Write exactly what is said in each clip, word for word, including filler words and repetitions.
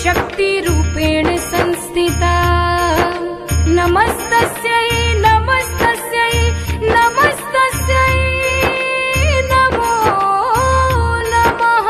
शक्तिरूपेण संस्थिता। नमस्तस्यै नमस्तस्यै नमस्तस्यै नमो नमः।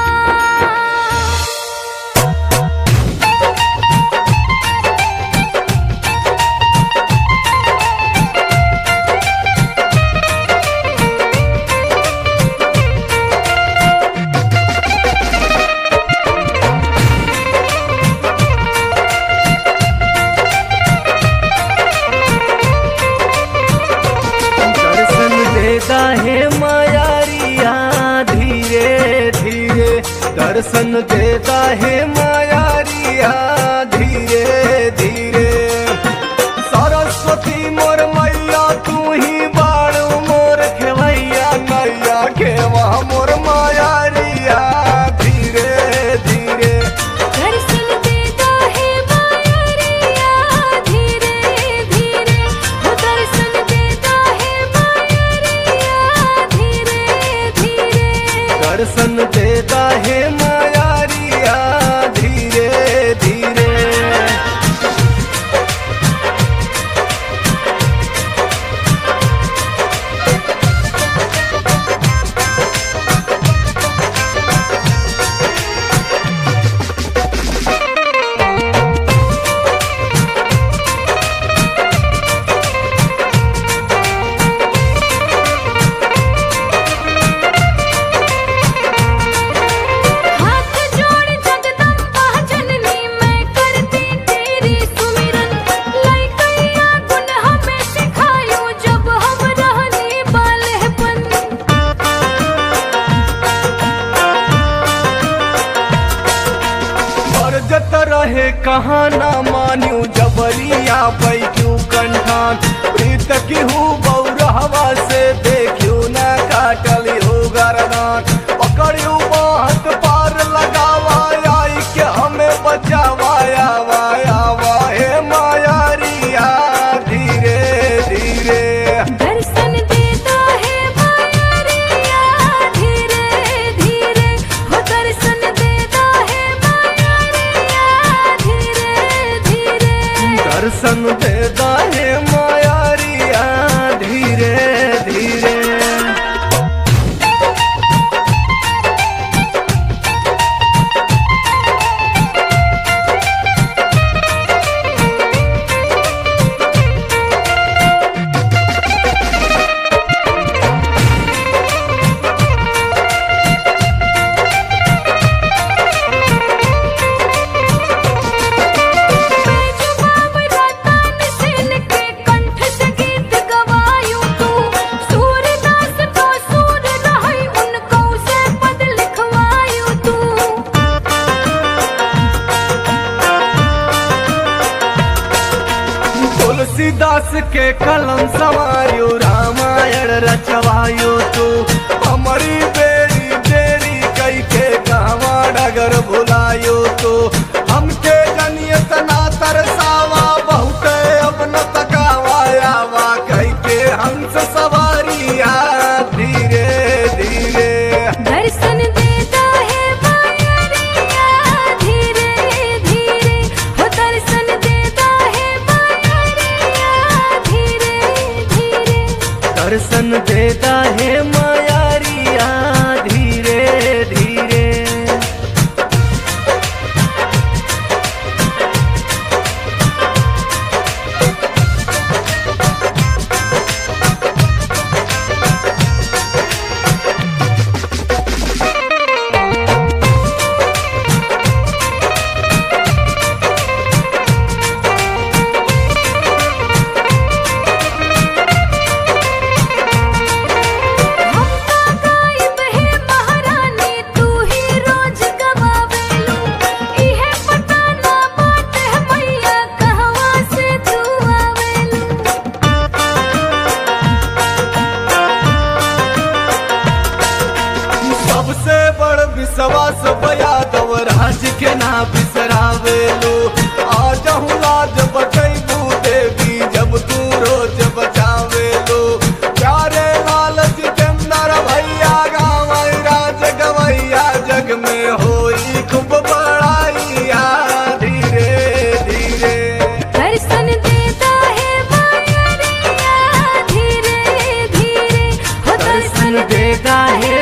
है मायारिया धीरे धीरे दर्शन देता है मायारिया धीरे धीरे। सरस्वती मोर मैया तू ही बाण मोर खेवैया नैया खेवा मोर मायारिया धीरे धीरे। दर्शन देता है मायारिया धीरे धीरे, वो दर्शन देता है मायारिया धीरे धीरे। दर्शन देता है मायारिया धीरे धीरे। हाथ जोड़ जगदम्बा जननी मैं करती तेरी सुमिरन। लइकैया गुण हमें सिखायो जब हम रहनी बालहपन। बरजत रहे कहाँ ना मान्यू जबरिया बैठू कंठान। प्रीत की हूँ बौरहवा से देखियो न काटली हो गरदान। पकड़ियो बात पार लगावा आई के हमें बचावाया वाया वाहे मायारिया धीरे धीरे। दर्शन देता है मायारिया धीरे धीरे, वो दर्शन देता है मायारिया धीरे धीरे। दर्शन देता है मायारिया धीरे धीरे। बेजुबान रतन सेन के कंठ से गीत गवायूं तू। सूरदास को सूर रही उनको से पद लिखवायूं तू। तुलसीदास के कलम सवायो रामायण रचवायो तो। हमारी बेरी बेरी कई के कहवा डगर भुलायो तो। हमके जनिय तना तरसावा बहुत अब न तकावाया वा कई के हंस सवारिया धीरे धीरे। दर्शन देता है मायारिया धीरे धीरे, वो दर्शन देता है मायारिया धीरे धीरे। दर्शन देता है मायारिया धीरे धीरे। के ना बिसरावेलो आ जाऊं लाज बचैबू देवी जब तू रोज बचावेलो प्यारे लाल जितेंद्र भैया गाँव राज गवैया जग में होई खूब बड़ाई। दर्शन देता है